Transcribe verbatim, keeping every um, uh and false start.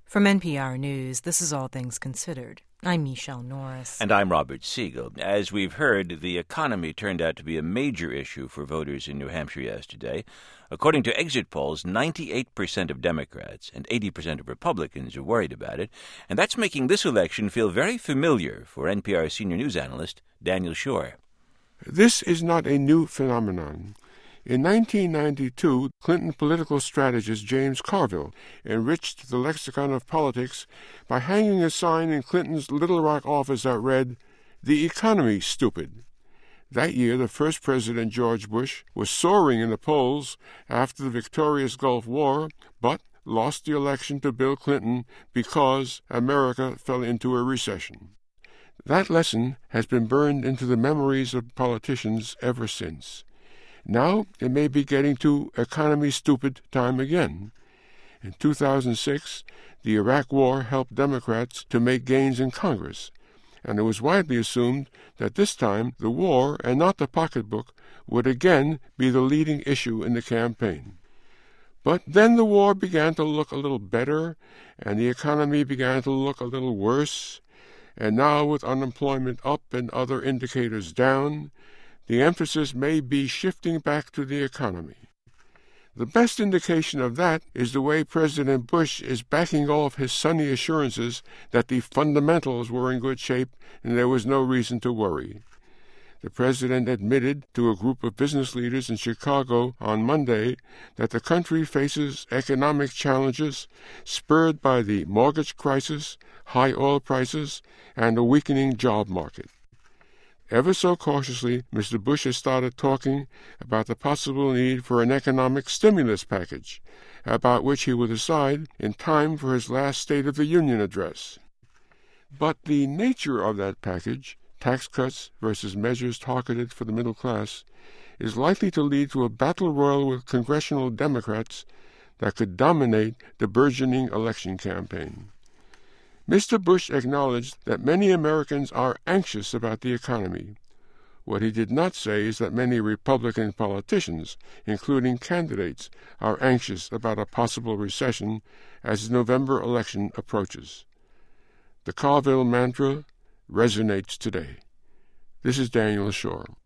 From N P R News, this is All Things Considered. I'm Michelle Norris. And I'm Robert Siegel. As we've heard, the economy turned out to be a major issue for voters in New Hampshire yesterday. According to exit polls, ninety-eight percent of Democrats and eighty percent of Republicans are worried about it, and that's making this election feel very familiar for N P R senior news analyst Daniel Schorr. This is not a new phenomenon. In nineteen ninety-two, Clinton political strategist James Carville enriched the lexicon of politics by hanging a sign in Clinton's Little Rock office that read, "The economy, stupid." That year, the first president, George Bush, was soaring in the polls after the victorious Gulf War, but lost the election to Bill Clinton because America fell into a recession. That lesson has been burned into the memories of politicians ever since. Now it may be getting to economy stupid time again. In two thousand six, the Iraq War helped Democrats to make gains in Congress, and it was widely assumed that this time the war and not the pocketbook would again be the leading issue in the campaign. But then the war began to look a little better, and the economy began to look a little worse, and now with unemployment up and other indicators down, the emphasis may be shifting back to the economy. The best indication of that is the way President Bush is backing off his sunny assurances that the fundamentals were in good shape and there was no reason to worry. The president admitted to a group of business leaders in Chicago on Monday that the country faces economic challenges spurred by the mortgage crisis, high oil prices, and a weakening job market. Ever so cautiously, Mister Bush has started talking about the possible need for an economic stimulus package, about which he will decide in time for his last State of the Union address. But the nature of that package, tax cuts versus measures targeted for the middle class, is likely to lead to a battle royal with congressional Democrats that could dominate the burgeoning election campaign. Mister Bush acknowledged that many Americans are anxious about the economy. What he did not say is that many Republican politicians, including candidates, are anxious about a possible recession as the November election approaches. The Carville mantra resonates today. This is Daniel Schorr.